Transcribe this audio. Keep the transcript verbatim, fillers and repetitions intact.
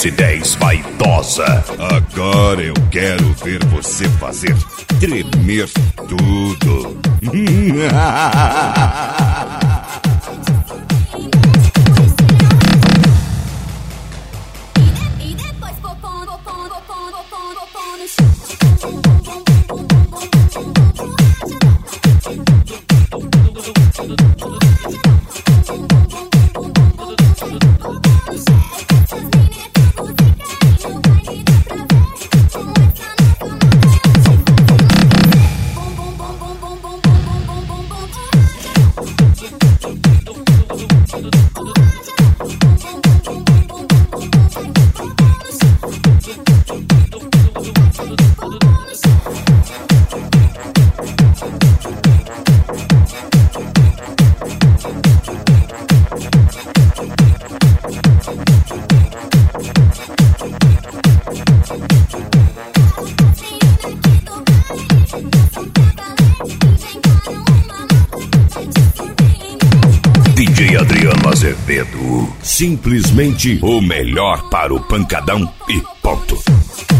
S dez vaidosa. Agora eu quero ver você fazer tremer tudo. E depois popom, popom, popom, popom, popom no chão. D J Adriano Azevedo, simplesmente o melhor para o pancadão e ponto.